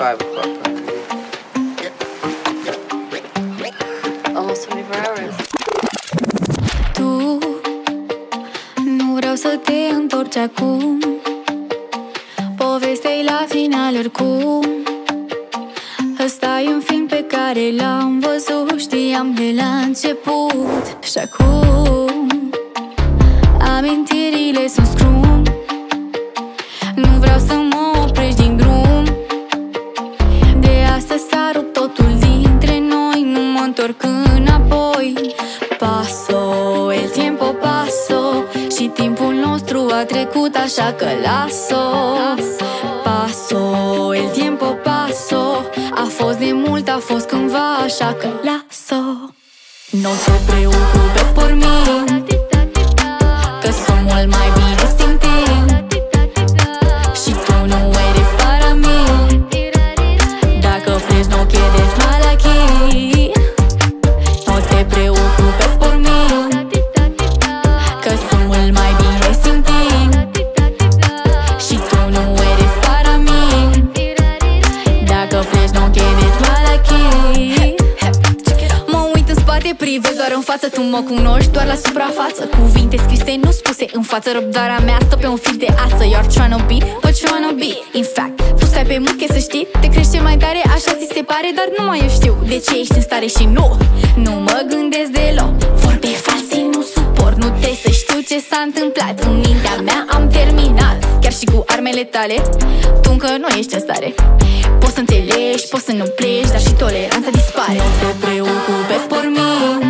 5 o'clock. Almost 24 hours. Tu nu vreau să te întorci acum. Povestea-i la final oricum. Ăsta e un film pe care l-am văzut, știam de la început. Și acum amintirile sunt scrum. Nu vreau să mă oprești din drum. De astăzi s-a rupt totul dintre noi. Nu mă întorc înapoi. Paso, el tiempo paso. Și timpul nostru a trecut, așa că las-o. Paso, el tiempo paso. A fost de mult, a fost cândva, așa că las-o. Nu te preocupes por mí, că sunt mult mai bine sin ti. Și tu nu eres para mí. Dacă pleci, no quedes mal aquí. Nu te preocupes por mí, că sunt mult mai bine sin ti. Și tu nu eres para mí. Dacă pleci, no quedes mal aquí. Mă uit în spate, privesc doar în față. Tu mă cunoști doar la suprafață. Cuvinte scrise, nu spuse în față. Răbdarea mea stă pe un fir de ață. You're tryna be what you wanna be. In fact, tu stai pe muche să știi. Te crește mai tare, așa ți se pare. Dar numai eu știu de ce ești în stare și nu mă gândesc deloc. Vorbe false nu suport. Nu trebuie să știu ce s-a întâmplat. În mintea mea am terminat. Chiar și cu armele tale, tu încă nu ești în stare. Poți să înțelegi, poți să nu pleci, dar și toleranța dispare. Nu te preocupes por mí,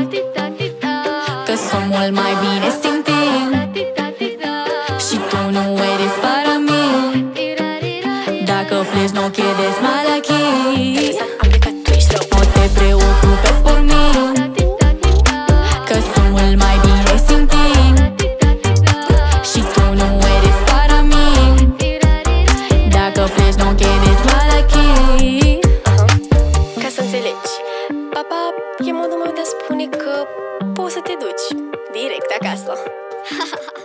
că sunt mult mai bine sin ti. Și tu nu eres para mí. Dacă pleci, no quedes mal aquí. Nu te preocupes por mí, că sunt mult mai bine sin ti. Și tu nu eres para mí. Dacă pleci, no quedes mal aquí. Ca să înțelegi, papa e modul meu de a spune că poți să te duci direct acasă.